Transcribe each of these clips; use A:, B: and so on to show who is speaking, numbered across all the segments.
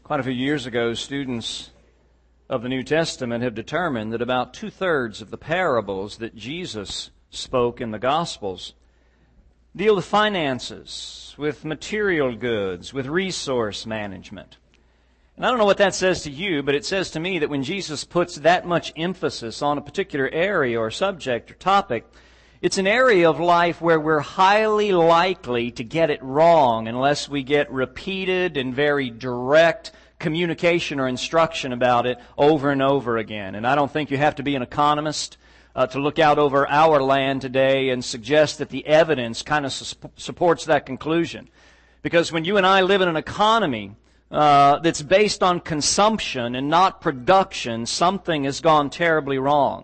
A: Quite a few years ago, students of the New Testament have determined that about 2/3 of the parables that Jesus spoke in the Gospels deal with finances, with material goods, with resource management. And I don't know what that says to you, but it says to me that when Jesus puts that much emphasis on a particular area or subject or topic, it's an area of life where we're highly likely to get it wrong unless we get repeated and very direct communication or instruction about it over and over again. And I don't think you have to be an economist to look out over our land today and suggest that the evidence kind of supports that conclusion. Because when you and I live in an economy that's based on consumption and not production, something has gone terribly wrong.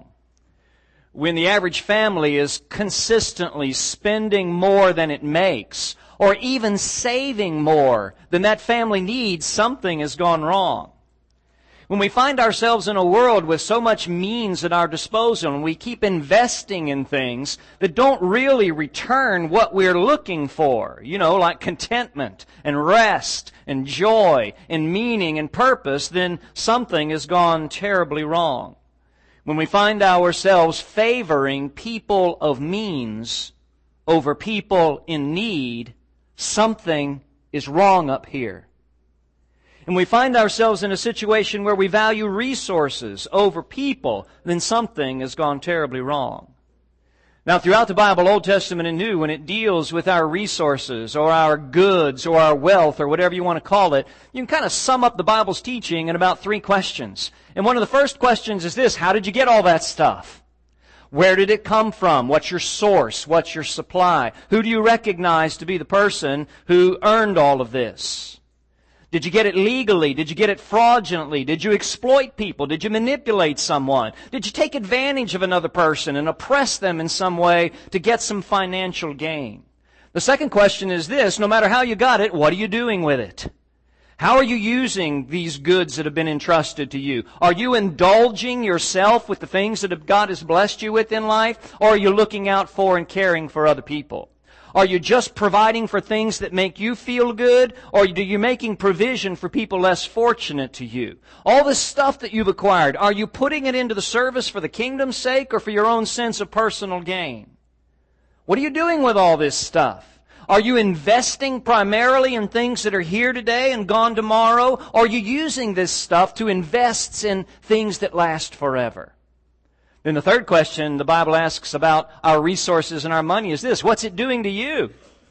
A: When the average family is consistently spending more than it makes, or even saving more than that family needs, something has gone wrong. When we find ourselves in a world with so much means at our disposal and we keep investing in things that don't really return what we're looking for, like contentment and rest and joy and meaning and purpose, then something has gone terribly wrong. When we find ourselves favoring people of means over people in need, something is wrong up here. And we find ourselves in a situation where we value resources over people, then something has gone terribly wrong. Now, throughout the Bible, Old Testament and New, when it deals with our resources or our goods or our wealth or whatever you want to call it, you can kind of sum up the Bible's teaching in about 3 questions. And one of the first questions is this: how did you get all that stuff? Where did it come from? What's your source? What's your supply? Who do you recognize to be the person who earned all of this? Did you get it legally? Did you get it fraudulently? Did you exploit people? Did you manipulate someone? Did you take advantage of another person and oppress them in some way to get some financial gain? The second question is this: no matter how you got it, what are you doing with it? How are you using these goods that have been entrusted to you? Are you indulging yourself with the things that God has blessed you with in life? Or are you looking out for and caring for other people? Are you just providing for things that make you feel good? Or are you making provision for people less fortunate to you? All this stuff that you've acquired, are you putting it into the service for the kingdom's sake or for your own sense of personal gain? What are you doing with all this stuff? Are you investing primarily in things that are here today and gone tomorrow? Or are you using this stuff to invest in things that last forever? Then the third question the Bible asks about our resources and our money is this: what's it doing to you?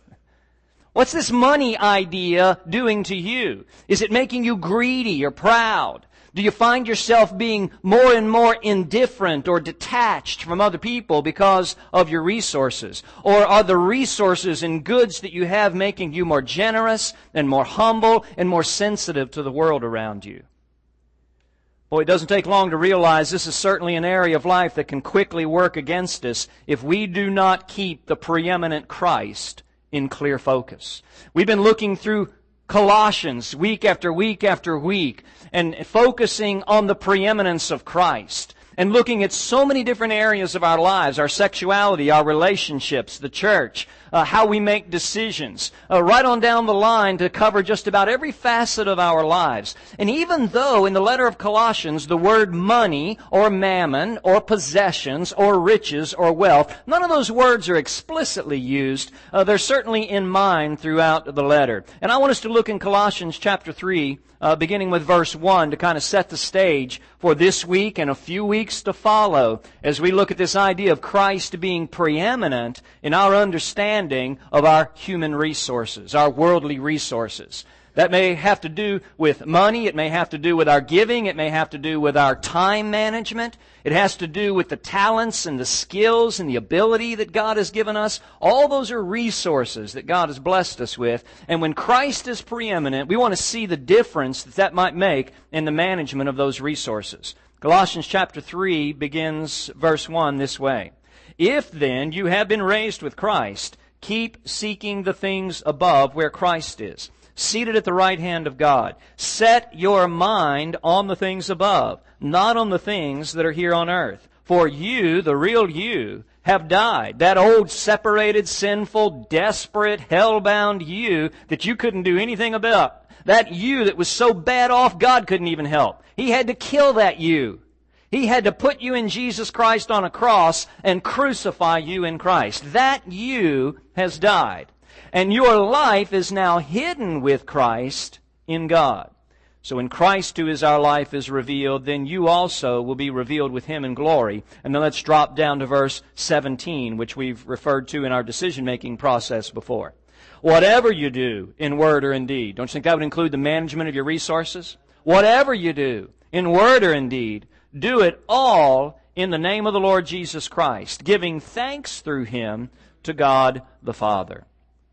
A: What's this money idea doing to you? Is it making you greedy or proud? Do you find yourself being more and more indifferent or detached from other people because of your resources? Or are the resources and goods that you have making you more generous and more humble and more sensitive to the world around you? Boy, it doesn't take long to realize this is certainly an area of life that can quickly work against us if we do not keep the preeminent Christ in clear focus. We've been looking through Colossians week after week after week and focusing on the preeminence of Christ and looking at so many different areas of our lives: our sexuality, our relationships, the church, how we make decisions, right on down the line to cover just about every facet of our lives. And even though in the letter of Colossians the word money or mammon or possessions or riches or wealth, none of those words are explicitly used, they're certainly in mind throughout the letter. And I want us to look in Colossians chapter 3, beginning with verse 1, to kind of set the stage for this week and a few weeks to follow as we look at this idea of Christ being preeminent in our understanding of our human resources, our worldly resources. That may have to do with money. It may have to do with our giving. It may have to do with our time management. It has to do with the talents and the skills and the ability that God has given us. All those are resources that God has blessed us with. And when Christ is preeminent, we want to see the difference that might make in the management of those resources. Colossians chapter 3 begins verse 1 this way: "If then you have been raised with Christ, keep seeking the things above where Christ is, seated at the right hand of God. Set your mind on the things above, not on the things that are here on earth. For you, the real you, have died. That old separated, sinful, desperate, hell-bound you that you couldn't do anything about That you that was so bad off, God couldn't even help. He had to kill that you. He had to put you in Jesus Christ on a cross and crucify you in Christ. That you has died. And your life is now hidden with Christ in God. So when Christ, who is our life, is revealed, then you also will be revealed with Him in glory. And then let's drop down to verse 17, which we've referred to in our decision-making process before. Whatever you do in word or in deed. Don't you think that would include the management of your resources? Whatever you do in word or in deed, do it all in the name of the Lord Jesus Christ, giving thanks through Him to God the Father.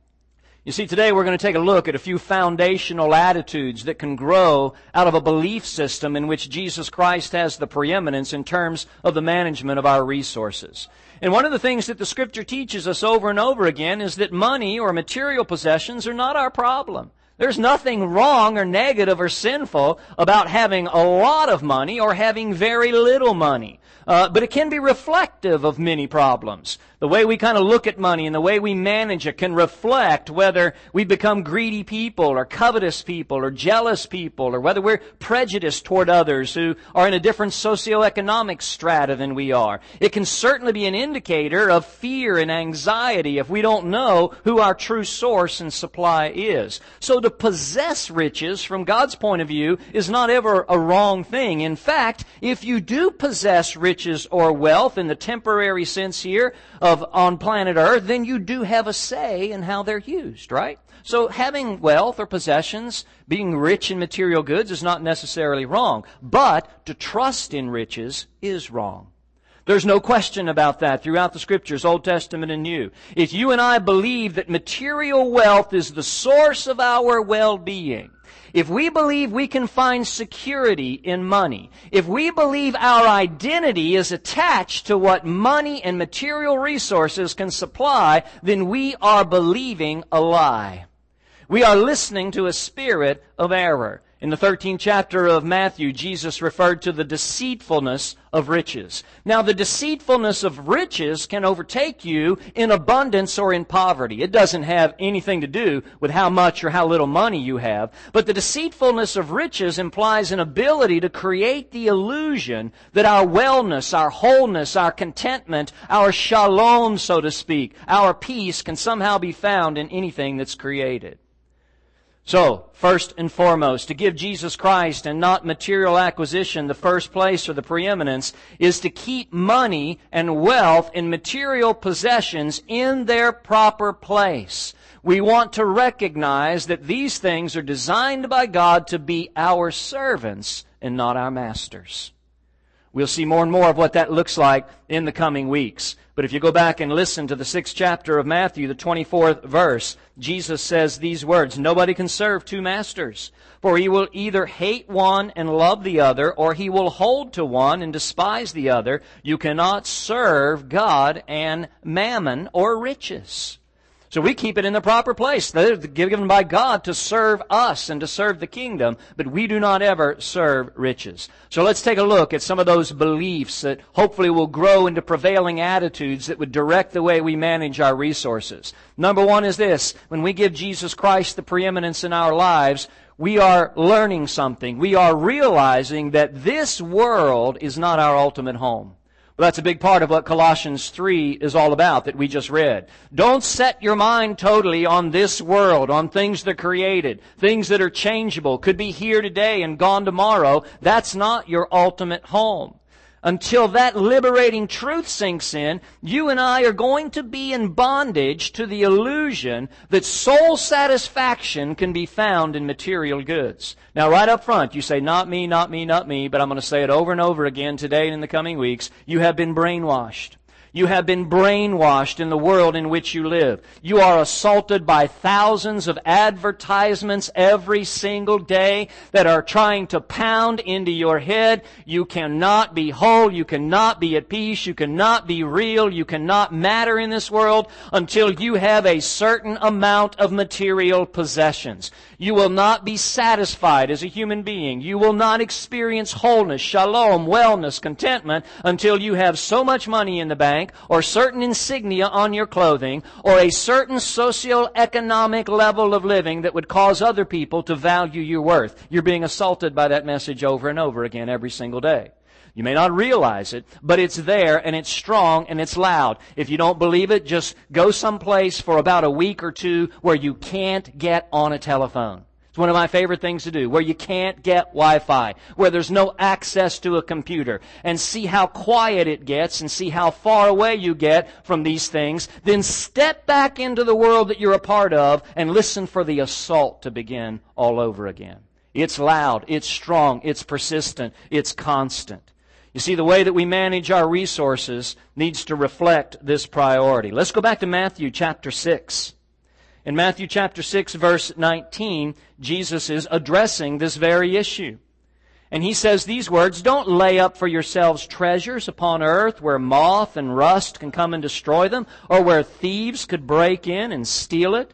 A: You see, today we're going to take a look at a few foundational attitudes that can grow out of a belief system in which Jesus Christ has the preeminence in terms of the management of our resources. And one of the things that the Scripture teaches us over and over again is that money or material possessions are not our problem. There's nothing wrong or negative or sinful about having a lot of money or having very little money. But it can be reflective of many problems. The way we kind of look at money and the way we manage it can reflect whether we become greedy people or covetous people or jealous people, or whether we're prejudiced toward others who are in a different socioeconomic strata than we are. It can certainly be an indicator of fear and anxiety if we don't know who our true source and supply is. So to possess riches from God's point of view is not ever a wrong thing. In fact, if you do possess riches or wealth in the temporary sense here of on planet Earth, then you do have a say in how they're used, right? So having wealth or possessions, being rich in material goods is not necessarily wrong. But to trust in riches is wrong. There's no question about that throughout the Scriptures, Old Testament and New. If you and I believe that material wealth is the source of our well-being, if we believe we can find security in money, if we believe our identity is attached to what money and material resources can supply, then we are believing a lie. We are listening to a spirit of error. In the 13th chapter of Matthew, Jesus referred to the deceitfulness of riches. Now, the deceitfulness of riches can overtake you in abundance or in poverty. It doesn't have anything to do with how much or how little money you have. But the deceitfulness of riches implies an ability to create the illusion that our wellness, our wholeness, our contentment, our shalom, so to speak, our peace can somehow be found in anything that's created. So, first and foremost, to give Jesus Christ and not material acquisition the first place or the preeminence is to keep money and wealth and material possessions in their proper place. We want to recognize that these things are designed by God to be our servants and not our masters. We'll see more and more of what that looks like in the coming weeks. But if you go back and listen to the 6th chapter of Matthew, the 24th verse, Jesus says these words, "Nobody can serve two masters, for he will either hate one and love the other, or he will hold to one and despise the other. You cannot serve God and mammon or riches." So we keep it in the proper place. They're given by God to serve us and to serve the kingdom, but we do not ever serve riches. So let's take a look at some of those beliefs that hopefully will grow into prevailing attitudes that would direct the way we manage our resources. Number one is this: when we give Jesus Christ the preeminence in our lives, we are learning something. We are realizing that this world is not our ultimate home. Well, that's a big part of what Colossians 3 is all about that we just read. Don't set your mind totally on this world, on things that are created, things that are changeable, could be here today and gone tomorrow. That's not your ultimate home. Until that liberating truth sinks in, you and I are going to be in bondage to the illusion that soul satisfaction can be found in material goods. Now, right up front, you say, not me, not me, not me, but I'm going to say it over and over again today and in the coming weeks. You have been brainwashed. You have been brainwashed in the world in which you live. You are assaulted by thousands of advertisements every single day that are trying to pound into your head. You cannot be whole. You cannot be at peace. You cannot be real. You cannot matter in this world until you have a certain amount of material possessions. You will not be satisfied as a human being. You will not experience wholeness, shalom, wellness, contentment until you have so much money in the bank bank, or certain insignia on your clothing, or a certain socioeconomic level of living that would cause other people to value your worth. You're being assaulted by that message over and over again every single day. You may not realize it, but it's there, and it's strong, and it's loud. If you don't believe it, just go someplace for about a week or two where you can't get on a telephone. It's one of my favorite things to do, where you can't get Wi-Fi, where there's no access to a computer, and see how quiet it gets and see how far away you get from these things. Then step back into the world that you're a part of and listen for the assault to begin all over again. It's loud, it's strong, it's persistent, it's constant. You see, the way that we manage our resources needs to reflect this priority. Let's go back to Matthew chapter 6. In Matthew chapter 6, verse 19, Jesus is addressing this very issue. And He says these words, "Don't lay up for yourselves treasures upon earth where moth and rust can come and destroy them, or where thieves could break in and steal it."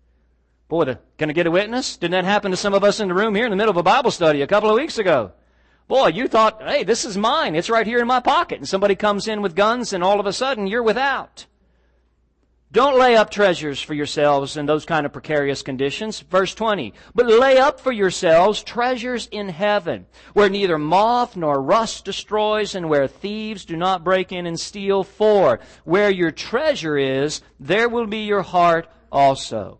A: Boy, can I get a witness? Didn't that happen to some of us in the room here in the middle of a Bible study a couple of weeks ago? Boy, you thought, hey, this is mine. It's right here in my pocket. And somebody comes in with guns and all of a sudden you're without. Don't lay up treasures for yourselves in those kind of precarious conditions. Verse 20, "But lay up for yourselves treasures in heaven, where neither moth nor rust destroys, and where thieves do not break in and steal. For where your treasure is, there will be your heart also."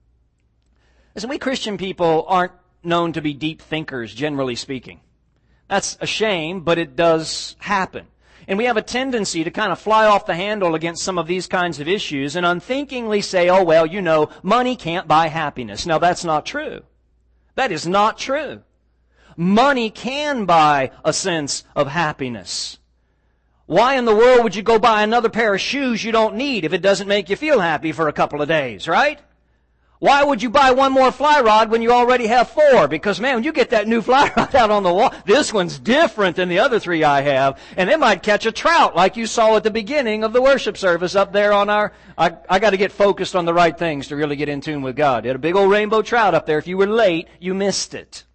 A: Listen, we Christian people aren't known to be deep thinkers, generally speaking. That's a shame, but it does happen. And we have a tendency to kind of fly off the handle against some of these kinds of issues and unthinkingly say, oh, well, you know, money can't buy happiness. Now, that's not true. That is not true. Money can buy a sense of happiness. Why in the world would you go buy another pair of shoes you don't need if it doesn't make you feel happy for a couple of days, right? Why would you buy one more fly rod when you already have 4? Because, man, when you get that new fly rod out on the wall, this one's different than the other 3 I have, and it might catch a trout like you saw at the beginning of the worship service up there on our... I got to get focused on the right things to really get in tune with God. They had a big old rainbow trout up there. If you were late, you missed it.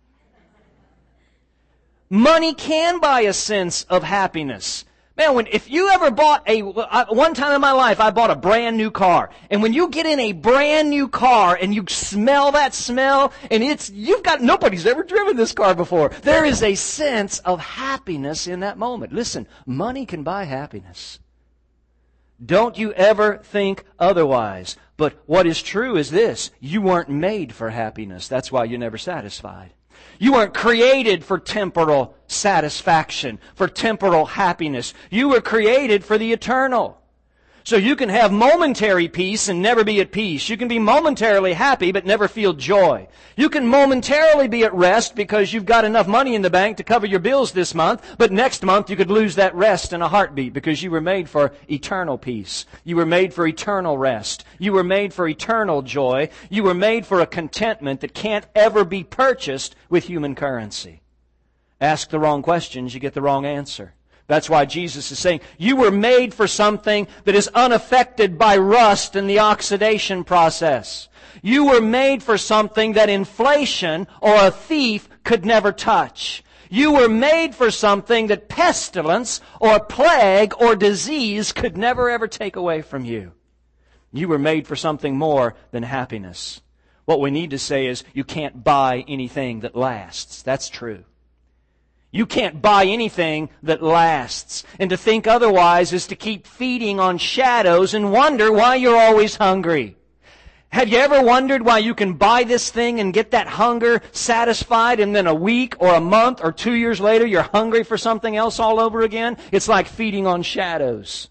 A: Money can buy a sense of happiness. Man, if you ever bought one time in my life, I bought a brand new car. And when you get in a brand new car and you smell that smell, and nobody's ever driven this car before. There is a sense of happiness in that moment. Listen, money can buy happiness. Don't you ever think otherwise. But what is true is this: you weren't made for happiness. That's why you're never satisfied. You weren't created for temporal satisfaction, for temporal happiness. You were created for the eternal. So you can have momentary peace and never be at peace. You can be momentarily happy but never feel joy. You can momentarily be at rest because you've got enough money in the bank to cover your bills this month, but next month you could lose that rest in a heartbeat because you were made for eternal peace. You were made for eternal rest. You were made for eternal joy. You were made for a contentment that can't ever be purchased with human currency. Ask the wrong questions, you get the wrong answer. That's why Jesus is saying, you were made for something that is unaffected by rust and the oxidation process. You were made for something that inflation or a thief could never touch. You were made for something that pestilence or plague or disease could never ever take away from you. You were made for something more than happiness. What we need to say is, you can't buy anything that lasts. That's true. You can't buy anything that lasts. And to think otherwise is to keep feeding on shadows and wonder why you're always hungry. Have you ever wondered why you can buy this thing and get that hunger satisfied, and then a week or a month or 2 years later you're hungry for something else all over again? It's like feeding on shadows.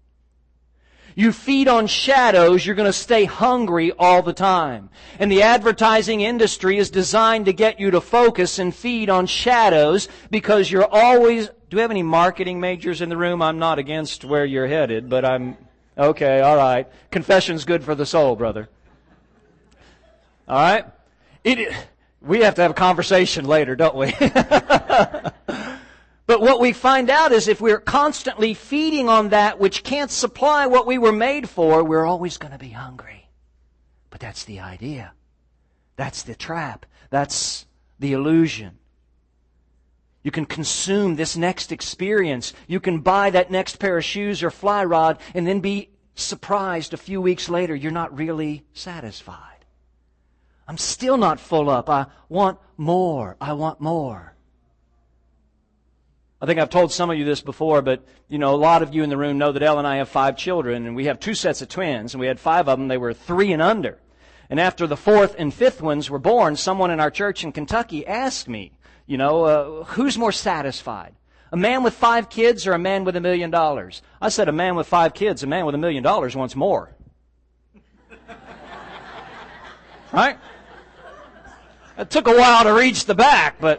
A: You feed on shadows, you're going to stay hungry all the time. And the advertising industry is designed to get you to focus and feed on shadows because you're always... Do we have any marketing majors in the room? I'm not against where you're headed, but I'm... Okay, all right. Confession's good for the soul, brother. All right? We have to have a conversation later, don't we? But what we find out is if we're constantly feeding on that which can't supply what we were made for, we're always going to be hungry. But that's the idea. That's the trap. That's the illusion. You can consume this next experience. You can buy that next pair of shoes or fly rod and then be surprised a few weeks later you're not really satisfied. I'm still not full up. I want more. I want more. I think I've told some of you this before, but a lot of you in the room know that Elle and I have 5 children, and we have 2 sets of twins, and we had 5 of them. They were 3 and under. And after the 4th and 5th ones were born, someone in our church in Kentucky asked me, who's more satisfied? A man with 5 kids or a man with $1 million? I said a man with 5 kids, a man with $1 million wants more. Right? It took a while to reach the back, but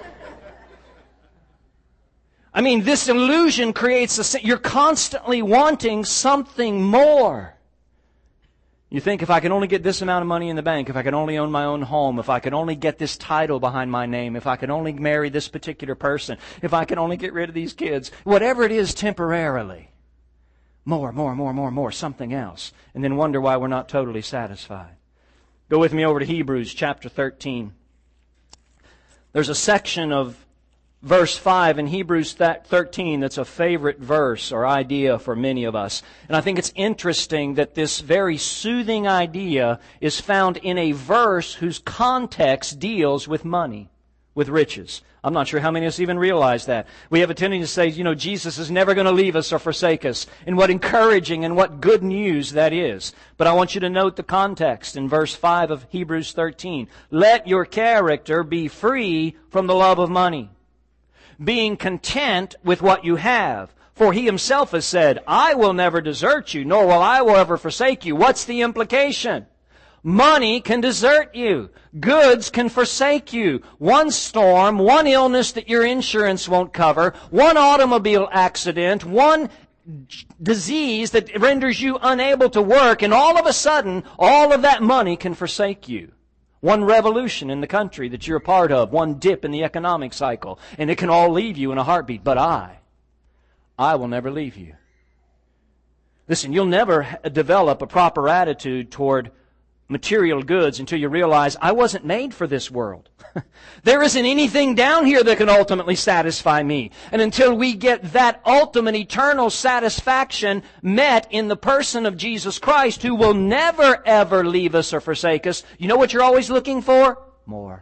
A: this illusion creates you're constantly wanting something more. You think, if I can only get this amount of money in the bank, if I can only own my own home, if I can only get this title behind my name, if I can only marry this particular person, if I can only get rid of these kids, whatever it is temporarily, more, something else, and then wonder why we're not totally satisfied. Go with me over to Hebrews chapter 13. There's a section of verse 5 in Hebrews 13 that's a favorite verse or idea for many of us. And I think it's interesting that this very soothing idea is found in a verse whose context deals with money, with riches. I'm not sure how many of us even realize that. We have a tendency to say, Jesus is never going to leave us or forsake us. And what encouraging and what good news that is. But I want you to note the context in verse 5 of Hebrews 13. Let your character be free from the love of money, being content with what you have. For He Himself has said, I will never desert you, nor will I ever forsake you. What's the implication? Money can desert you. Goods can forsake you. One storm, one illness that your insurance won't cover, one automobile accident, one disease that renders you unable to work, and all of a sudden, all of that money can forsake you. One revolution in the country that you're a part of, one dip in the economic cycle, and it can all leave you in a heartbeat. But I will never leave you. Listen, you'll never develop a proper attitude toward material goods until you realize, I wasn't made for this world. There isn't anything down here that can ultimately satisfy me. And until we get that ultimate eternal satisfaction met in the person of Jesus Christ, who will never ever leave us or forsake us, you know what you're always looking for? More.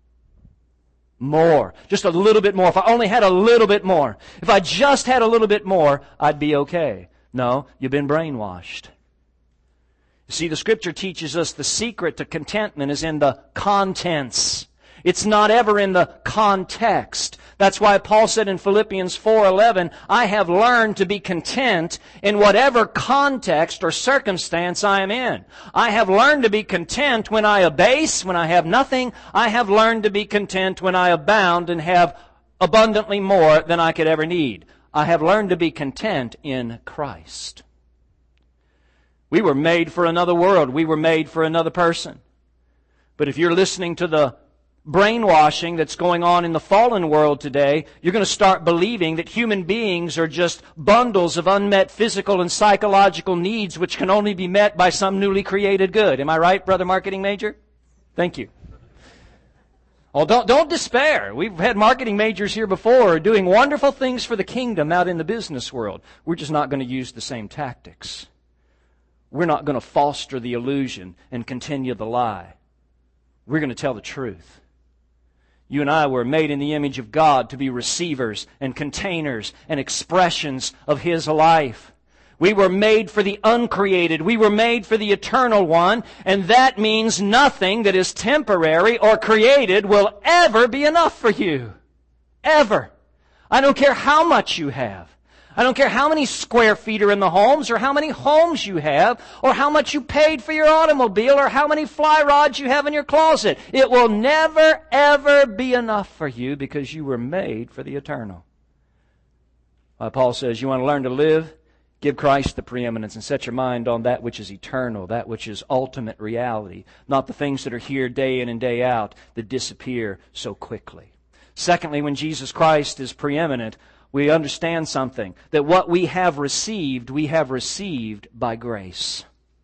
A: More. Just a little bit more. If I only had a little bit more. If I just had a little bit more, I'd be okay. No, you've been brainwashed. You see, the Scripture teaches us the secret to contentment is in the contents. It's not ever in the context. That's why Paul said in Philippians 4:11, I have learned to be content in whatever context or circumstance I am in. I have learned to be content when I abase, when I have nothing. I have learned to be content when I abound and have abundantly more than I could ever need. I have learned to be content in Christ. We were made for another world. We were made for another person. But if you're listening to the brainwashing that's going on in the fallen world today, you're going to start believing that human beings are just bundles of unmet physical and psychological needs which can only be met by some newly created good. Am I right, Brother Marketing Major? Thank you. Oh, don't despair. We've had marketing majors here before doing wonderful things for the kingdom out in the business world. We're just not going to use the same tactics. We're not going to foster the illusion and continue the lie. We're going to tell the truth. You and I were made in the image of God to be receivers and containers and expressions of His life. We were made for the uncreated. We were made for the eternal one. And that means nothing that is temporary or created will ever be enough for you. Ever. I don't care how much you have. I don't care how many square feet are in the homes, or how many homes you have, or how much you paid for your automobile, or how many fly rods you have in your closet. It will never, ever be enough for you because you were made for the eternal. Paul says, you want to learn to live? Give Christ the preeminence and set your mind on that which is eternal, that which is ultimate reality, not the things that are here day in and day out that disappear so quickly. Secondly, when Jesus Christ is preeminent, we understand something, that what we have received by grace.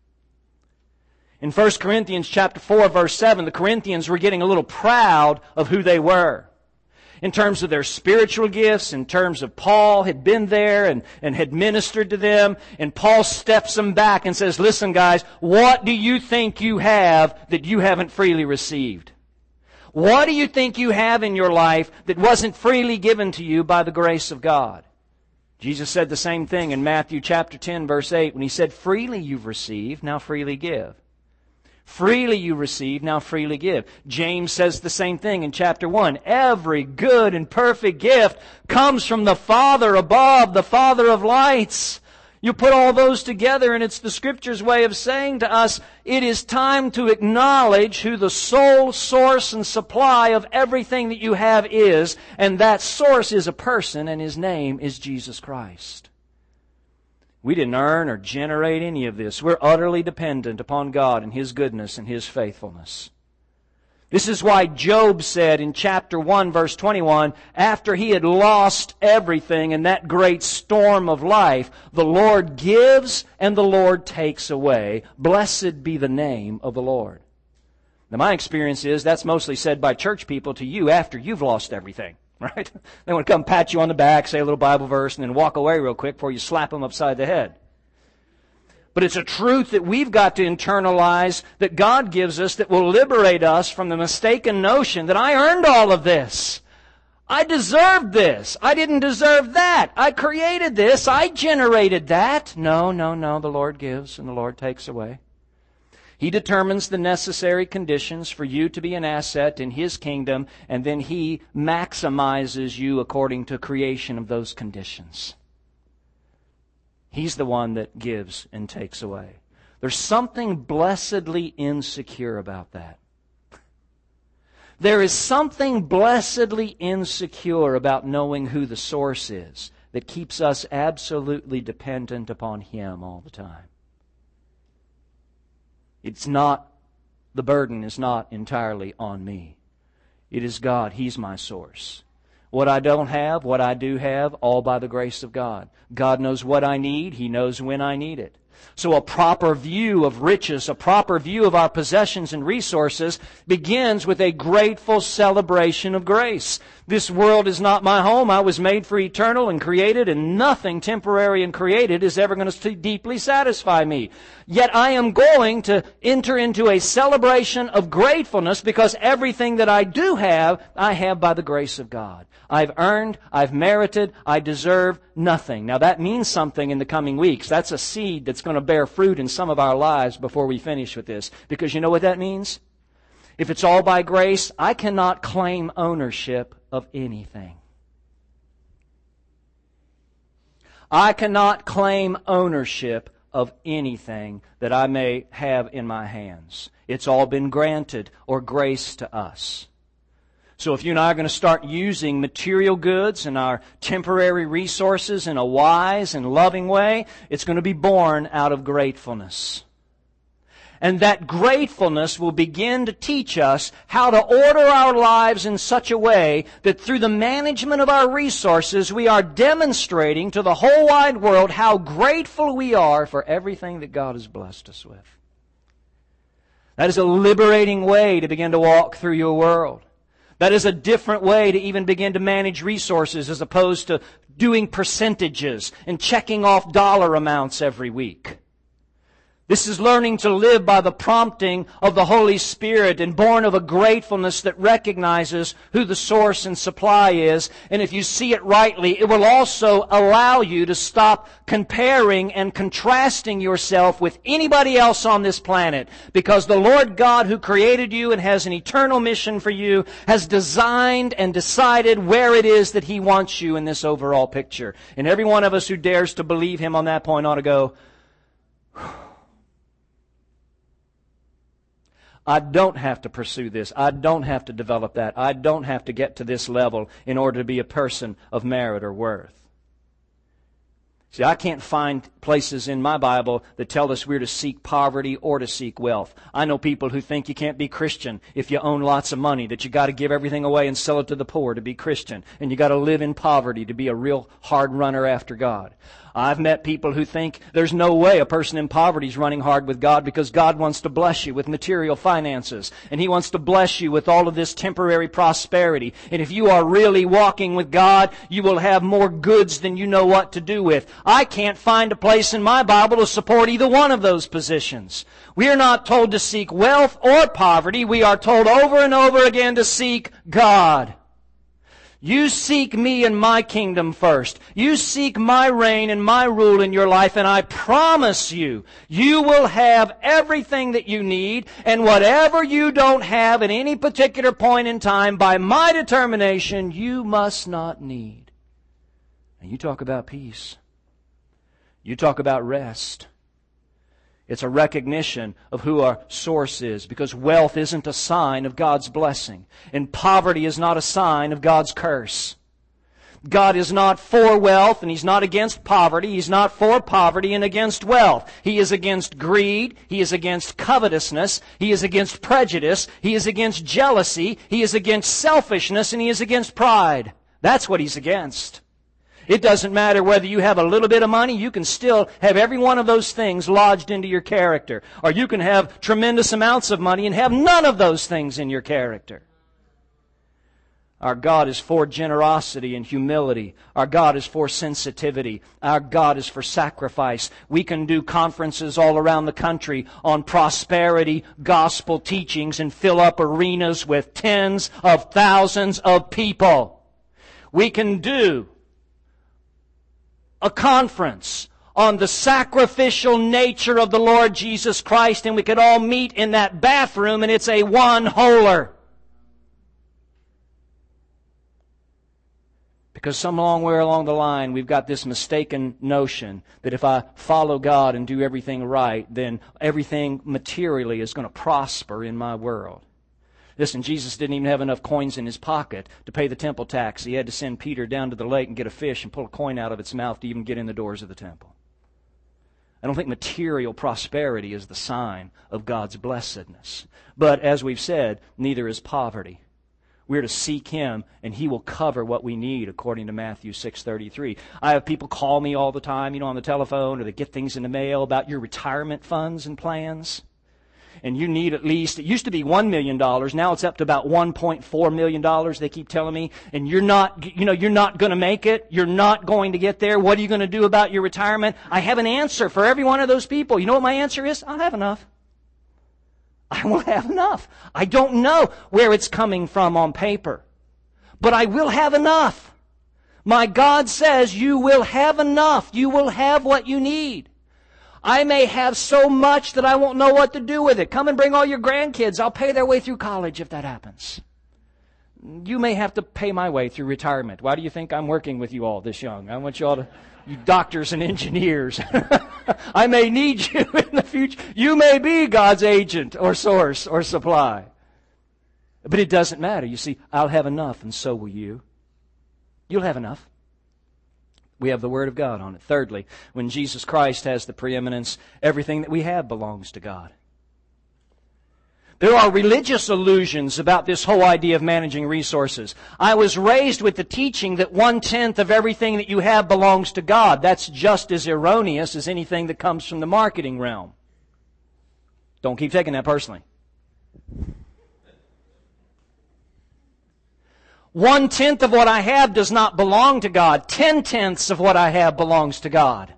A: In 1 Corinthians chapter 4, verse 7, the Corinthians were getting a little proud of who they were. in terms of their spiritual gifts, in terms of Paul had been there and had ministered to them. And Paul steps them back and says, listen guys, what do you think you have that you haven't freely received? What do you think you have in your life that wasn't freely given to you by the grace of God? Jesus said the same thing in Matthew chapter 10, verse 8, when He said, freely you've received, now freely give. Freely you receive, now freely give. James says the same thing in chapter 1. Every good and perfect gift comes from the Father above, the Father of lights. You put all those together and it's the Scripture's way of saying to us, it is time to acknowledge who the sole source and supply of everything that you have is, and that source is a person, and His name is Jesus Christ. We didn't earn or generate any of this. We're utterly dependent upon God and His goodness and His faithfulness. This is why Job said in chapter 1, verse 21, after he had lost everything in that great storm of life, the Lord gives and the Lord takes away. Blessed be the name of the Lord. Now my experience is that's mostly said by church people to you after you've lost everything. Right? They want to come pat you on the back, say a little Bible verse, and then walk away real quick before you slap them upside the head. But it's a truth that we've got to internalize that God gives us that will liberate us from the mistaken notion that I earned all of this. I deserved this. I didn't deserve that. I created this. I generated that. No. The Lord gives and the Lord takes away. He determines the necessary conditions for you to be an asset in His kingdom, and then He maximizes you according to creation of those conditions. He's the one that gives and takes away. There's something blessedly insecure about that. There is something blessedly insecure about knowing who the source is that keeps us absolutely dependent upon Him all the time. The burden is not entirely on me. It is God. He's my source. What I don't have, what I do have, all by the grace of God. God knows what I need. He knows when I need it. So a proper view of riches, a proper view of our possessions and resources begins with a grateful celebration of grace. This world is not my home. I was made for eternal and created, and nothing temporary and created is ever going to deeply satisfy me. Yet I am going to enter into a celebration of gratefulness because everything that I do have, I have by the grace of God. I've earned, I've merited, I deserve nothing. Now that means something in the coming weeks. That's a seed that's going to bear fruit in some of our lives before we finish with this. Because you know what that means? If it's all by grace, I cannot claim ownership of anything. I cannot claim ownership of anything that I may have in my hands. It's all been granted or graced to us. So if you and I are going to start using material goods and our temporary resources in a wise and loving way, it's going to be born out of gratefulness. And that gratefulness will begin to teach us how to order our lives in such a way that through the management of our resources, we are demonstrating to the whole wide world how grateful we are for everything that God has blessed us with. That is a liberating way to begin to walk through your world. That is a different way to even begin to manage resources as opposed to doing percentages and checking off dollar amounts every week. This is learning to live by the prompting of the Holy Spirit and born of a gratefulness that recognizes who the source and supply is. And if you see it rightly, it will also allow you to stop comparing and contrasting yourself with anybody else on this planet. Because the Lord God who created you and has an eternal mission for you has designed and decided where it is that He wants you in this overall picture. And every one of us who dares to believe Him on that point ought to go, I don't have to pursue this. I don't have to develop that. I don't have to get to this level in order to be a person of merit or worth. See, I can't find places in my Bible that tell us we're to seek poverty or to seek wealth. I know people who think you can't be Christian if you own lots of money, that you got to give everything away and sell it to the poor to be Christian, and you got to live in poverty to be a real hard runner after God. I've met people who think there's no way a person in poverty is running hard with God because God wants to bless you with material finances. And He wants to bless you with all of this temporary prosperity. And if you are really walking with God, you will have more goods than you know what to do with. I can't find a place in my Bible to support either one of those positions. We are not told to seek wealth or poverty. We are told over and over again to seek God. You seek me and my kingdom first. You seek my reign and my rule in your life, and I promise you, you will have everything that you need, and whatever you don't have at any particular point in time, by my determination, you must not need. And you talk about peace. You talk about rest. It's a recognition of who our source is, because wealth isn't a sign of God's blessing, and poverty is not a sign of God's curse. God is not for wealth, and He's not against poverty. He's not for poverty and against wealth. He is against greed. He is against covetousness. He is against prejudice. He is against jealousy. He is against selfishness, and He is against pride. That's what He's against. It doesn't matter whether you have a little bit of money, you can still have every one of those things lodged into your character. Or you can have tremendous amounts of money and have none of those things in your character. Our God is for generosity and humility. Our God is for sensitivity. Our God is for sacrifice. We can do conferences all around the country on prosperity, gospel teachings, and fill up arenas with tens of thousands of people. We can do a conference on the sacrificial nature of the Lord Jesus Christ, and we could all meet in that bathroom, and it's a one-holer. Because some long way along the line, we've got this mistaken notion that if I follow God and do everything right, then everything materially is going to prosper in my world. Listen, Jesus didn't even have enough coins in His pocket to pay the temple tax. He had to send Peter down to the lake and get a fish and pull a coin out of its mouth to even get in the doors of the temple. I don't think material prosperity is the sign of God's blessedness. But as we've said, neither is poverty. We're to seek Him, and He will cover what we need, according to Matthew 6:33. I have people call me all the time, on the telephone, or they get things in the mail about your retirement funds and plans. And you need at least, it used to be $1 million, now it's up to about $1.4 million, they keep telling me. And you're not going to make it. You're not going to get there. What are you going to do about your retirement? I have an answer for every one of those people. You know what my answer is? I'll have enough. I will have enough. I don't know where it's coming from on paper, but I will have enough. My God says you will have enough. You will have what you need. I may have so much that I won't know what to do with it. Come and bring all your grandkids. I'll pay their way through college if that happens. You may have to pay my way through retirement. Why do you think I'm working with you all this young? I want you all to, you doctors and engineers. I may need you in the future. You may be God's agent or source or supply. But it doesn't matter. You see, I'll have enough, and so will you. You'll have enough. We have the Word of God on it. Thirdly, when Jesus Christ has the preeminence, everything that we have belongs to God. There are religious illusions about this whole idea of managing resources. I was raised with the teaching that 1/10 of everything that you have belongs to God. That's just as erroneous as anything that comes from the marketing realm. Don't keep taking that personally. 1/10 of what I have does not belong to God. 10/10 of what I have belongs to God.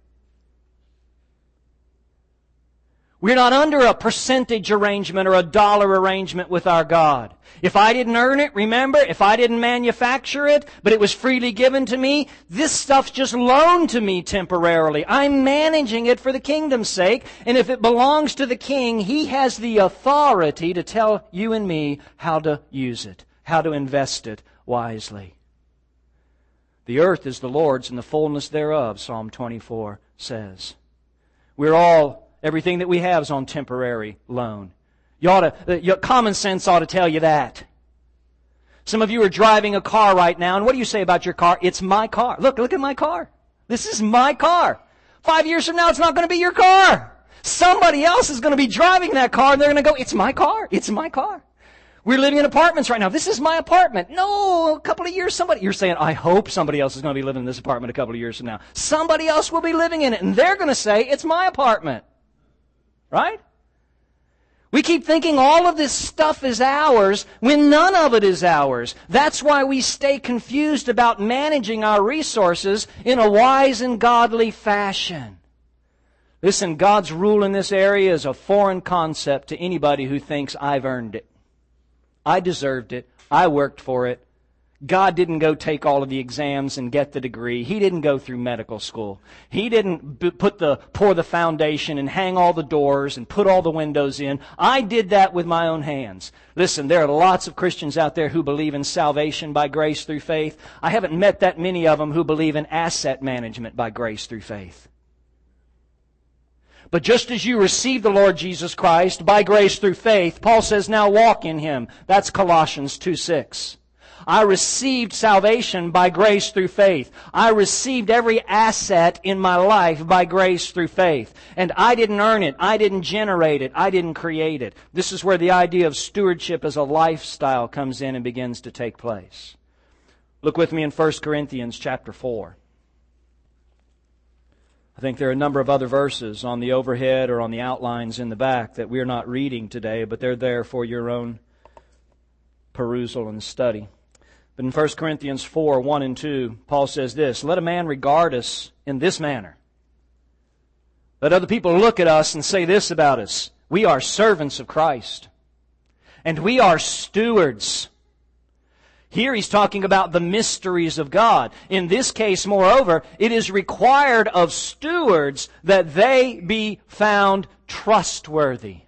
A: We're not under a percentage arrangement or a dollar arrangement with our God. If I didn't earn it, remember, if I didn't manufacture it, but it was freely given to me, this stuff's just loaned to me temporarily. I'm managing it for the kingdom's sake, and if it belongs to the king, He has the authority to tell you and me how to use it, how to invest it wisely. The earth is the Lord's and the fullness thereof, Psalm 24 says. Everything that we have is on temporary loan. Your common sense ought to tell you that. Some of you are driving a car right now, and what do you say about your car? It's my car. Look at my car. This is my car. 5 years from now, it's not going to be your car. Somebody else is going to be driving that car, and they're going to go, it's my car. It's my car. We're living in apartments right now. This is my apartment. No, a couple of years you're saying, I hope somebody else is going to be living in this apartment a couple of years from now. Somebody else will be living in it, and they're going to say, it's my apartment. Right? We keep thinking all of this stuff is ours when none of it is ours. That's why we stay confused about managing our resources in a wise and godly fashion. Listen, God's rule in this area is a foreign concept to anybody who thinks I've earned it. I deserved it. I worked for it. God didn't go take all of the exams and get the degree. He didn't go through medical school. He didn't pour the foundation and hang all the doors and put all the windows in. I did that with my own hands. Listen, there are lots of Christians out there who believe in salvation by grace through faith. I haven't met that many of them who believe in asset management by grace through faith. But just as you received the Lord Jesus Christ by grace through faith, Paul says, now walk in Him. That's Colossians 2:6. I received salvation by grace through faith. I received every asset in my life by grace through faith. And I didn't earn it. I didn't generate it. I didn't create it. This is where the idea of stewardship as a lifestyle comes in and begins to take place. Look with me in 1 Corinthians chapter 4. I think there are a number of other verses on the overhead or on the outlines in the back that we're not reading today, but they're there for your own perusal and study. But in 1 Corinthians 4, 1 and 2, Paul says this, let a man regard us in this manner. Let other people look at us and say this about us. We are servants of Christ, and we are stewards. Here he's talking about the mysteries of God. In this case, moreover, it is required of stewards that they be found trustworthy.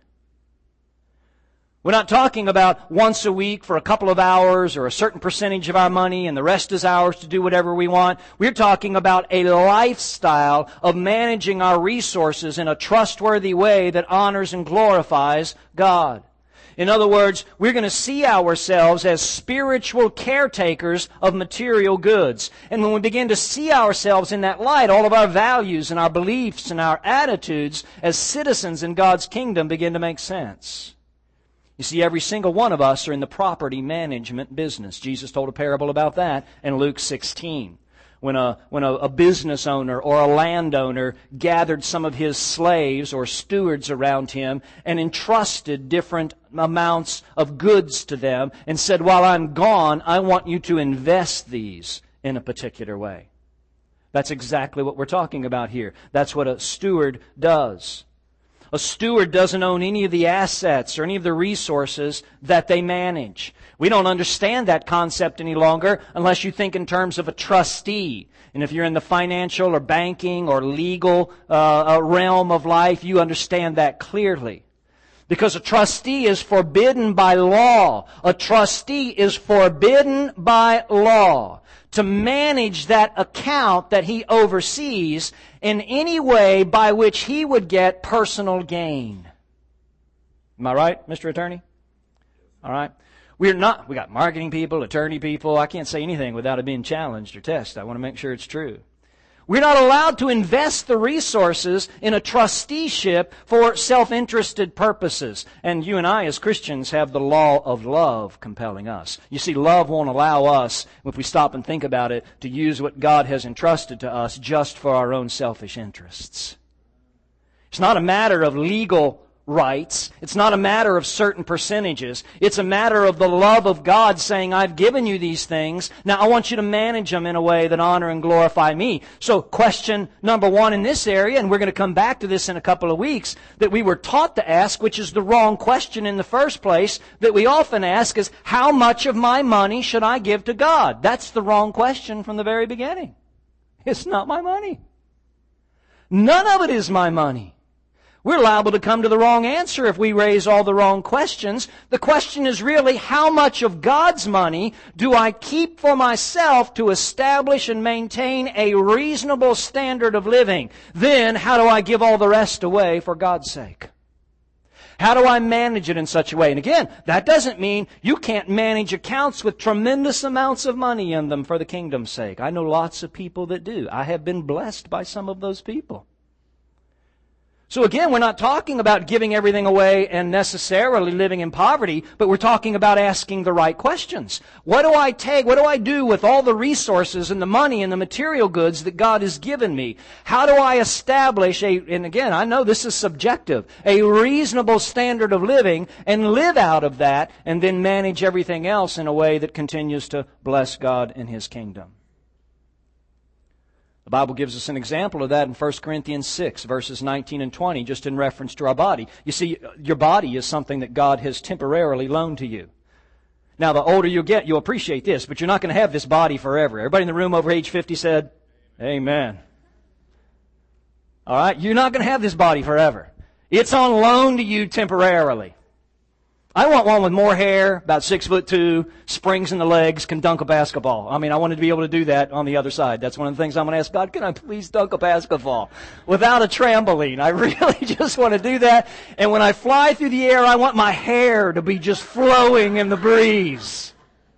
A: We're not talking about once a week for a couple of hours or a certain percentage of our money and the rest is ours to do whatever we want. We're talking about a lifestyle of managing our resources in a trustworthy way that honors and glorifies God. In other words, we're going to see ourselves as spiritual caretakers of material goods. And when we begin to see ourselves in that light, all of our values and our beliefs and our attitudes as citizens in God's kingdom begin to make sense. You see, every single one of us are in the property management business. Jesus told a parable about that in Luke 16. When a business owner or a landowner gathered some of his slaves or stewards around him and entrusted different amounts of goods to them and said, while I'm gone, I want you to invest these in a particular way. That's exactly what we're talking about here. That's what a steward does. A steward doesn't own any of the assets or any of the resources that they manage. We don't understand that concept any longer unless you think in terms of a trustee. And if you're in the financial or banking or legal realm of life, you understand that clearly. Because a trustee is forbidden by law. A trustee is forbidden by law to manage that account that he oversees in any way by which he would get personal gain. Am I right, Mr. Attorney? All right. We got marketing people, attorney people. I can't say anything without it being challenged or tested. I want to make sure it's true. We're not allowed to invest the resources in a trusteeship for self-interested purposes. And you and I as Christians have the law of love compelling us. You see, love won't allow us, if we stop and think about it, to use what God has entrusted to us just for our own selfish interests. It's not a matter of legal rights. It's not a matter of certain percentages. It's a matter of the love of God saying, I've given you these things. Now I want you to manage them in a way that honor and glorify me. So question number one in this area, and we're going to come back to this in a couple of weeks, that we were taught to ask, which is the wrong question in the first place, that we often ask is, how much of my money should I give to God? That's the wrong question from the very beginning. It's not my money. None of it is my money. We're liable to come to the wrong answer if we raise all the wrong questions. The question is really, how much of God's money do I keep for myself to establish and maintain a reasonable standard of living? Then, how do I give all the rest away for God's sake? How do I manage it in such a way? And again, that doesn't mean you can't manage accounts with tremendous amounts of money in them for the kingdom's sake. I know lots of people that do. I have been blessed by some of those people. So again, we're not talking about giving everything away and necessarily living in poverty, but we're talking about asking the right questions. What do I take? What do I do with all the resources and the money and the material goods that God has given me? How do I establish and again, I know this is subjective, a reasonable standard of living and live out of that and then manage everything else in a way that continues to bless God and His kingdom? The Bible gives us an example of that in 1 Corinthians 6, verses 19 and 20, just in reference to our body. You see, your body is something that God has temporarily loaned to you. Now, the older you get, you'll appreciate this, but you're not going to have this body forever. Everybody in the room over age 50 said, Amen. All right? You're not going to have this body forever. It's on loan to you temporarily. I want one with more hair, about 6'2", springs in the legs, can dunk a basketball. I mean, I wanted to be able to do that on the other side. That's one of the things I'm going to ask God, can I please dunk a basketball without a trampoline? I really just want to do that. And when I fly through the air, I want my hair to be just flowing in the breeze.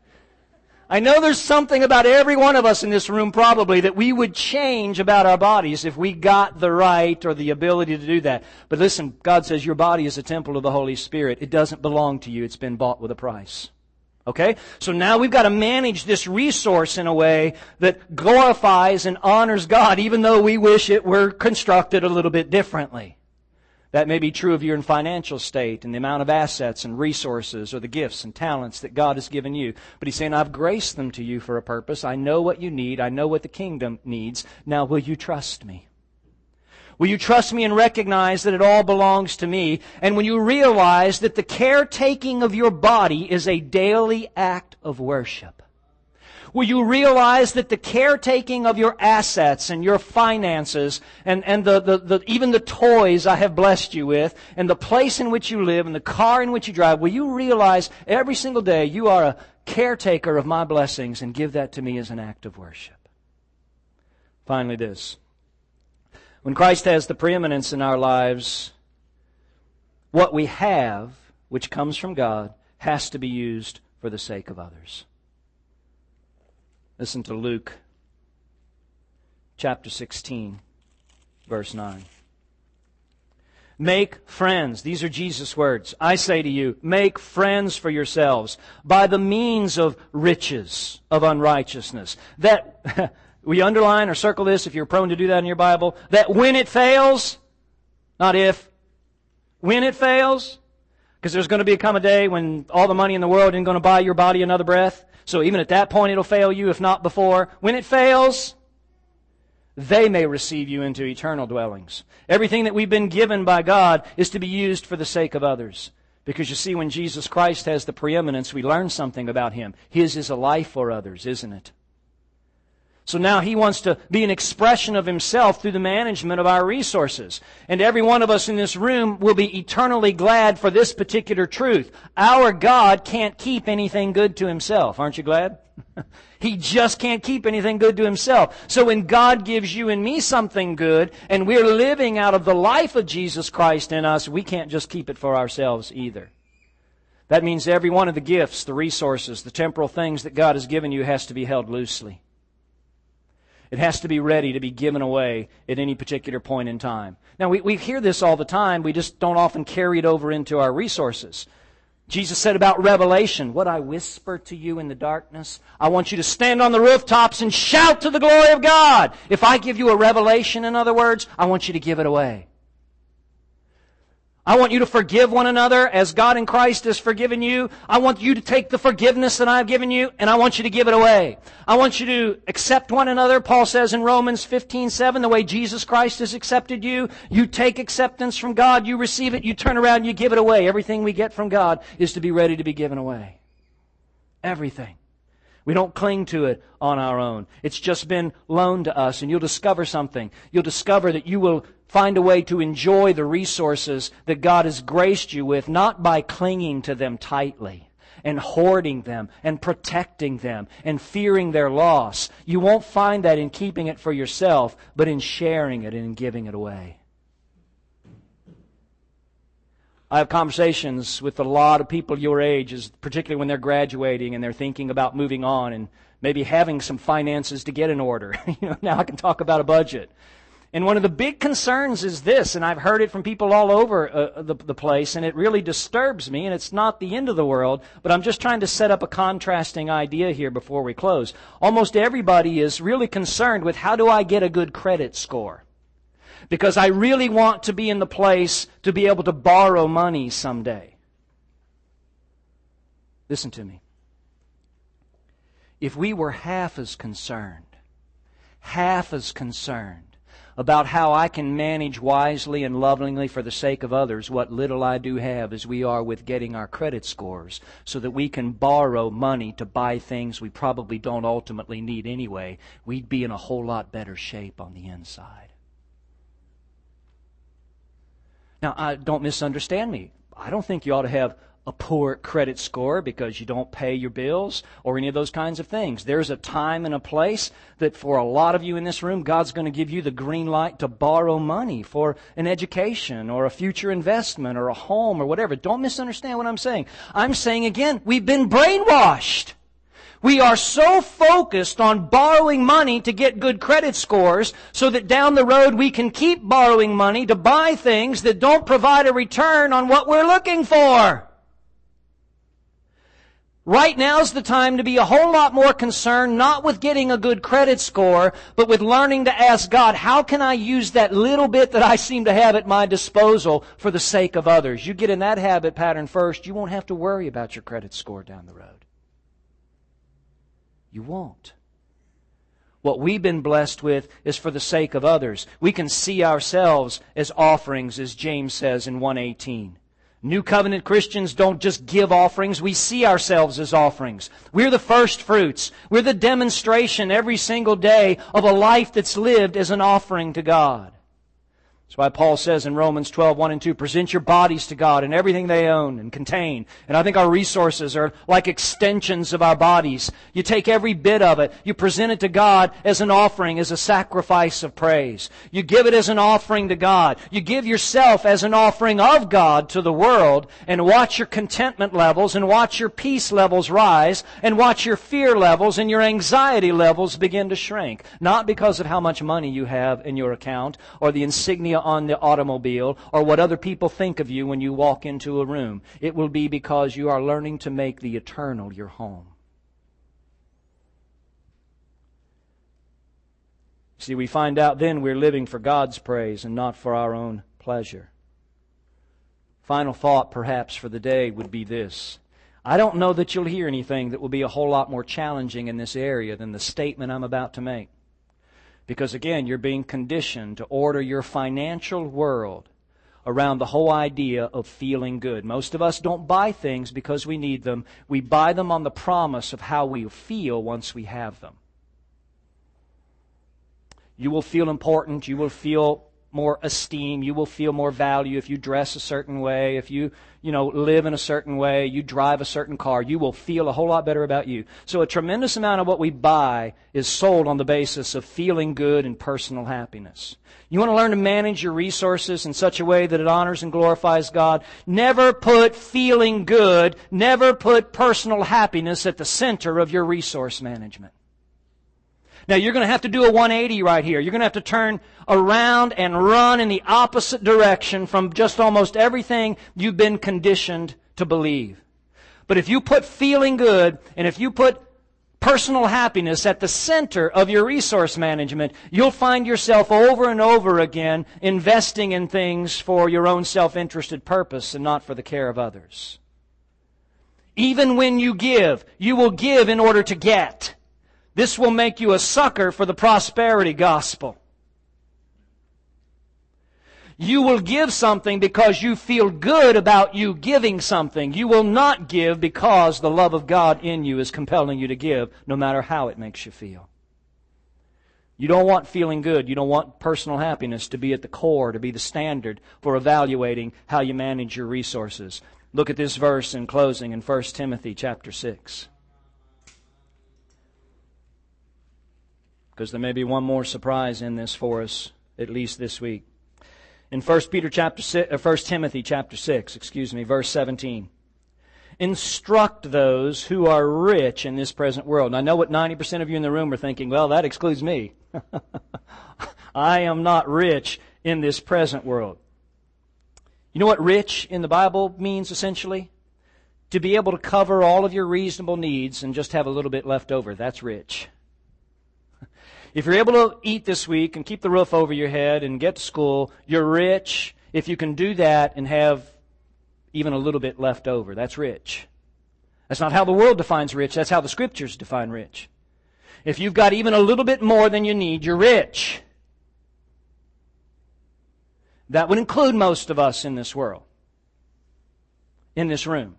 A: I know there's something about every one of us in this room probably that we would change about our bodies if we got the right or the ability to do that. But listen, God says your body is a temple of the Holy Spirit. It doesn't belong to you. It's been bought with a price. Okay? So now we've got to manage this resource in a way that glorifies and honors God, even though we wish it were constructed a little bit differently. That may be true of your financial state and the amount of assets and resources or the gifts and talents that God has given you. But He's saying, I've graced them to you for a purpose. I know what you need. I know what the kingdom needs. Now, will you trust me? Will you trust me and recognize that it all belongs to me? And when you realize that the caretaking of your body is a daily act of worship. Will you realize that the caretaking of your assets and your finances and even the toys I have blessed you with and the place in which you live and the car in which you drive, will you realize every single day you are a caretaker of my blessings and give that to me as an act of worship? Finally, this. When Christ has the preeminence in our lives, what we have, which comes from God, has to be used for the sake of others. Listen to Luke chapter 16, verse 9. Make friends. These are Jesus' words. I say to you, make friends for yourselves by the means of riches of unrighteousness. That, we underline or circle this if you're prone to do that in your Bible, that when it fails, not if, when it fails, because there's going to come a day when all the money in the world isn't going to buy your body another breath. So even at that point it'll fail you, if not before. When it fails, they may receive you into eternal dwellings. Everything that we've been given by God is to be used for the sake of others. Because you see, when Jesus Christ has the preeminence, we learn something about Him. His is a life for others, isn't it? So now He wants to be an expression of Himself through the management of our resources. And every one of us in this room will be eternally glad for this particular truth. Our God can't keep anything good to Himself. Aren't you glad? He just can't keep anything good to Himself. So when God gives you and me something good, and we're living out of the life of Jesus Christ in us, we can't just keep it for ourselves either. That means every one of the gifts, the resources, the temporal things that God has given you has to be held loosely. It has to be ready to be given away at any particular point in time. Now, we hear this all the time. We just don't often carry it over into our resources. Jesus said about revelation, what I whisper to you in the darkness, I want you to stand on the rooftops and shout to the glory of God. If I give you a revelation, in other words, I want you to give it away. I want you to forgive one another as God in Christ has forgiven you. I want you to take the forgiveness that I've given you, and I want you to give it away. I want you to accept one another. Paul says in Romans 15:7, the way Jesus Christ has accepted you, you take acceptance from God, you receive it, you turn around and you give it away. Everything we get from God is to be ready to be given away. Everything. We don't cling to it on our own. It's just been loaned to us, and you'll discover something. You'll discover that you will find a way to enjoy the resources that God has graced you with, not by clinging to them tightly and hoarding them and protecting them and fearing their loss. You won't find that in keeping it for yourself, but in sharing it and in giving it away. I have conversations with a lot of people your age, particularly when they're graduating and they're thinking about moving on and maybe having some finances to get in order. Now I can talk about a budget. And one of the big concerns is this, and I've heard it from people all over the place, and it really disturbs me, and it's not the end of the world, but I'm just trying to set up a contrasting idea here before we close. Almost everybody is really concerned with how do I get a good credit score? Because I really want to be in the place to be able to borrow money someday. Listen to me. If we were half as concerned about how I can manage wisely and lovingly for the sake of others what little I do have as we are with getting our credit scores so that we can borrow money to buy things we probably don't ultimately need anyway, we'd be in a whole lot better shape on the inside. Now, don't misunderstand me. I don't think you ought to have a poor credit score because you don't pay your bills or any of those kinds of things. There's a time and a place that for a lot of you in this room, God's going to give you the green light to borrow money for an education or a future investment or a home or whatever. Don't misunderstand what I'm saying. I'm saying again, we've been brainwashed. We are so focused on borrowing money to get good credit scores so that down the road we can keep borrowing money to buy things that don't provide a return on what we're looking for. Right now's the time to be a whole lot more concerned, not with getting a good credit score, but with learning to ask God, how can I use that little bit that I seem to have at my disposal for the sake of others? You get in that habit pattern first, you won't have to worry about your credit score down the road. You won't. What we've been blessed with is for the sake of others. We can see ourselves as offerings, as James says in 1:18. New covenant Christians don't just give offerings, we see ourselves as offerings. We're the first fruits. We're the demonstration every single day of a life that's lived as an offering to God. That's why Paul says in Romans 12:1-2, present your bodies to God and everything they own and contain. And I think our resources are like extensions of our bodies. You take every bit of it, you present it to God as an offering, as a sacrifice of praise. You give it as an offering to God. You give yourself as an offering of God to the world, and watch your contentment levels and watch your peace levels rise and watch your fear levels and your anxiety levels begin to shrink. Not because of how much money you have in your account or the insignia on the automobile or what other people think of you when you walk into a room. It will be because you are learning to make the eternal your home. See, we find out then we're living for God's praise and not for our own pleasure. Final thought perhaps for the day would be this. I don't know that you'll hear anything that will be a whole lot more challenging in this area than the statement I'm about to make. Because again, you're being conditioned to order your financial world around the whole idea of feeling good. Most of us don't buy things because we need them. We buy them on the promise of how we feel once we have them. You will feel important. You will feel more esteem. You will feel more value if you dress a certain way, if you live in a certain way, you drive a certain car. You will feel a whole lot better about you. So a tremendous amount of what we buy is sold on the basis of feeling good and personal happiness. You want to learn to manage your resources in such a way that it honors and glorifies God? Never put feeling good, never put personal happiness at the center of your resource management. Now, you're going to have to do a 180 right here. You're going to have to turn around and run in the opposite direction from just almost everything you've been conditioned to believe. But if you put feeling good and if you put personal happiness at the center of your resource management, you'll find yourself over and over again investing in things for your own self-interested purpose and not for the care of others. Even when you give, you will give in order to get. This will make you a sucker for the prosperity gospel. You will give something because you feel good about you giving something. You will not give because the love of God in you is compelling you to give, no matter how it makes you feel. You don't want feeling good. You don't want personal happiness to be at the core, to be the standard for evaluating how you manage your resources. Look at this verse in closing in 1 Timothy chapter 6. Because there may be one more surprise in this for us, at least this week. In 1 Timothy chapter 6, verse 17. Instruct those who are rich in this present world. And I know what 90% of you in the room are thinking, well, that excludes me. I am not rich in this present world. You know what rich in the Bible means essentially? To be able to cover all of your reasonable needs and just have a little bit left over. That's rich. If you're able to eat this week and keep the roof over your head and get to school, you're rich if you can do that and have even a little bit left over. That's rich. That's not how the world defines rich. That's how the Scriptures define rich. If you've got even a little bit more than you need, you're rich. That would include most of us in this world, in this room.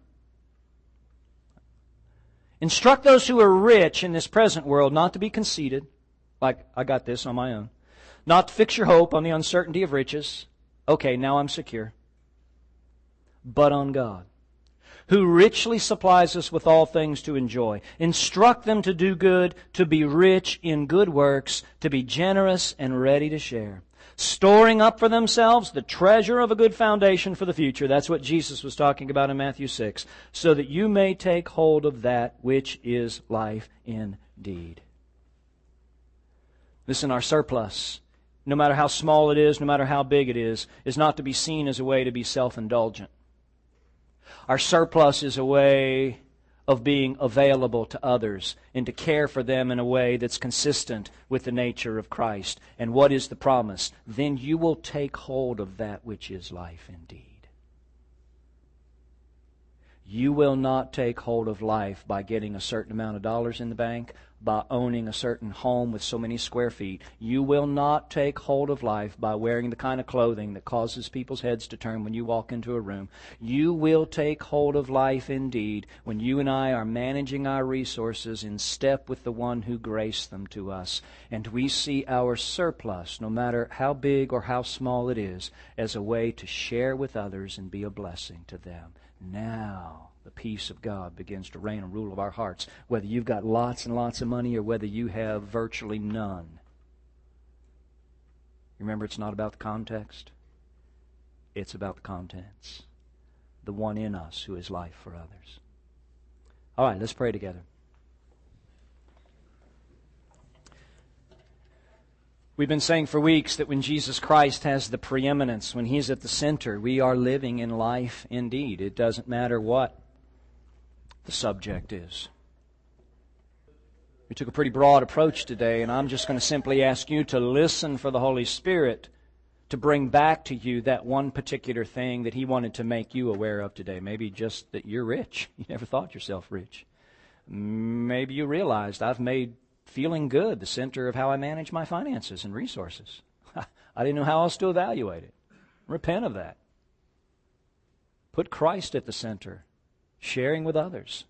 A: Instruct those who are rich in this present world not to be conceited, like I got this on my own, not to fix your hope on the uncertainty of riches. Okay, now I'm secure. But on God, who richly supplies us with all things to enjoy. Instruct them to do good, to be rich in good works, to be generous and ready to share, storing up for themselves the treasure of a good foundation for the future. That's what Jesus was talking about in Matthew 6. So that you may take hold of that which is life indeed. Listen, our surplus, no matter how small it is, no matter how big it is not to be seen as a way to be self-indulgent. Our surplus is a way of being available to others and to care for them in a way that's consistent with the nature of Christ. And what is the promise? Then you will take hold of that which is life indeed. You will not take hold of life by getting a certain amount of dollars in the bank, by owning a certain home with so many square feet. You will not take hold of life by wearing the kind of clothing that causes people's heads to turn when you walk into a room. You will take hold of life indeed when you and I are managing our resources in step with the one who graced them to us. And we see our surplus, no matter how big or how small it is, as a way to share with others and be a blessing to them. Now the peace of God begins to reign and rule of our hearts, whether you've got lots and lots of money or whether you have virtually none. Remember, it's not about the context. It's about the contents. The one in us who is life for others. All right, let's pray together. We've been saying for weeks that when Jesus Christ has the preeminence, when He's at the center, we are living in life indeed. It doesn't matter what the subject is. We took a pretty broad approach today, and I'm just going to simply ask you to listen for the Holy Spirit to bring back to you that one particular thing that He wanted to make you aware of today. Maybe just that you're rich. You never thought yourself rich. Maybe you realized I've made feeling good the center of how I manage my finances and resources. I didn't know how else to evaluate it. Repent of that. Put Christ at the center, sharing with others.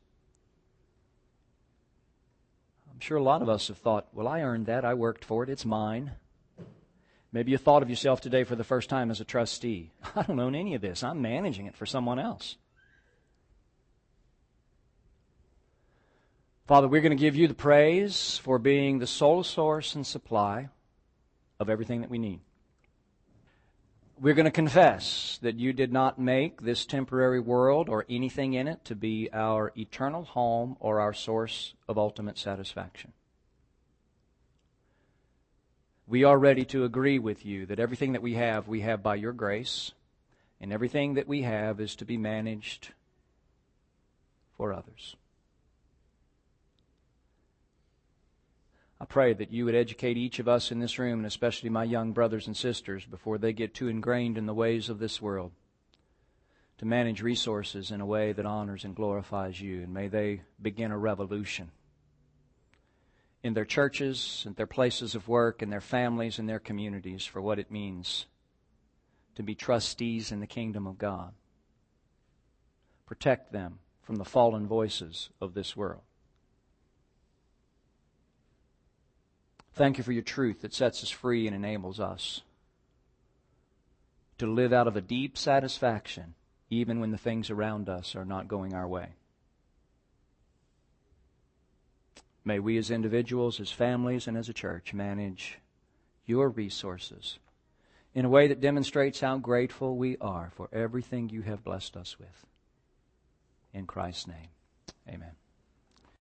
A: I'm sure a lot of us have thought, well, I earned that, I worked for it, it's mine. Maybe you thought of yourself today for the first time as a trustee. I don't own any of this, I'm managing it for someone else. Father, we're going to give you the praise for being the sole source and supply of everything that we need. We're going to confess that you did not make this temporary world or anything in it to be our eternal home or our source of ultimate satisfaction. We are ready to agree with you that everything that we have by your grace, and everything that we have is to be managed for others. I pray that you would educate each of us in this room, and especially my young brothers and sisters, before they get too ingrained in the ways of this world, to manage resources in a way that honors and glorifies you. And may they begin a revolution in their churches, and their places of work, and their families, and their communities for what it means to be trustees in the kingdom of God. Protect them from the fallen voices of this world. Thank you for your truth that sets us free and enables us to live out of a deep satisfaction even when the things around us are not going our way. May we as individuals, as families, and as a church manage your resources in a way that demonstrates how grateful we are for everything you have blessed us with. In Christ's name, amen.